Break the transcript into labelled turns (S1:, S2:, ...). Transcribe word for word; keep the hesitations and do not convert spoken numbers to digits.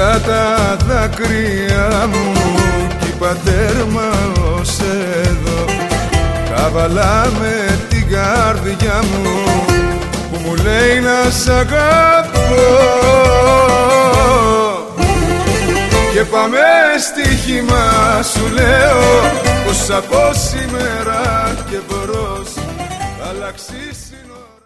S1: Έσπρωξα τα δάκρυα μου κι είπα τέρμα ως εδώ. Καβαλά με την καρδιά μου που μου λέει να σ' αγαπώ. Και πάμε στοίχημα σου λέω πως από σήμερα και μπρος θα αλλάξει σύνορα.